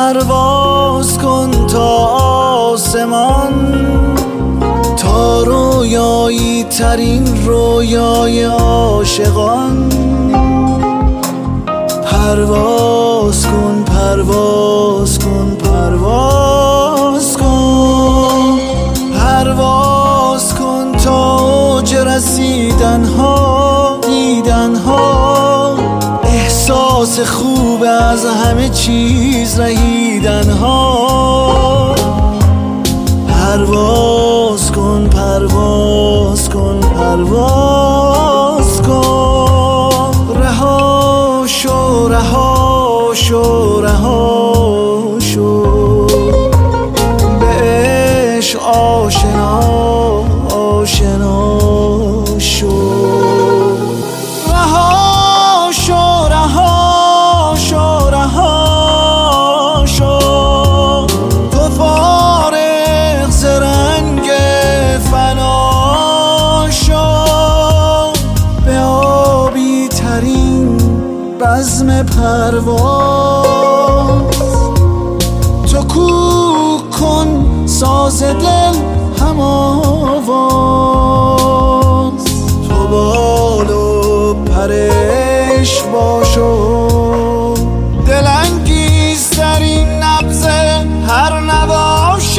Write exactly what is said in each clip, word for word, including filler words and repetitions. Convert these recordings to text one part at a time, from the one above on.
پرواز کن تا آسمان، تا رویایی ترین رویای عاشقان. پرواز کن پرواز کن پرواز کن، پرواز کن تا اوج رسیدن ها دیدن ها، احساس خوب از همه چیز رهیدن ها. پرواز کن پرواز کن پرواز کن، رها شو رها شو رها شو، به عشق آشنا آشنا شو. رها شو رها شو رها شو، تو فارغ ز رنگ فنا شو، به آبی ترین بزم پرواز. تو کوک کن ساز دل هم آواز، تو بال و پرش باشو، دلانگیز ترین نبض هر نوا شو.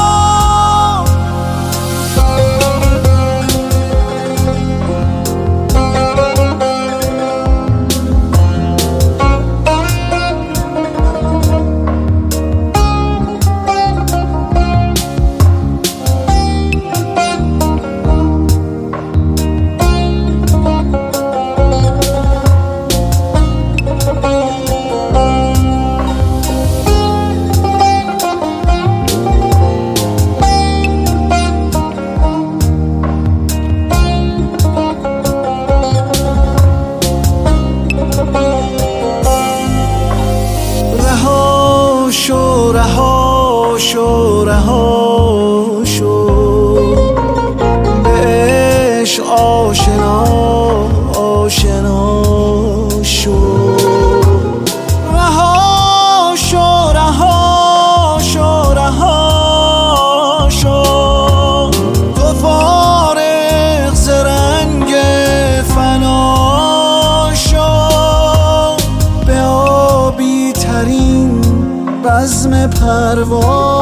شو رها شو رها شو، به عشق آشنا آشنا شو. رها شو رها شو رها شو، تو فارغ ز رنگ فنا شو، به آبی ترین بزم پرواز.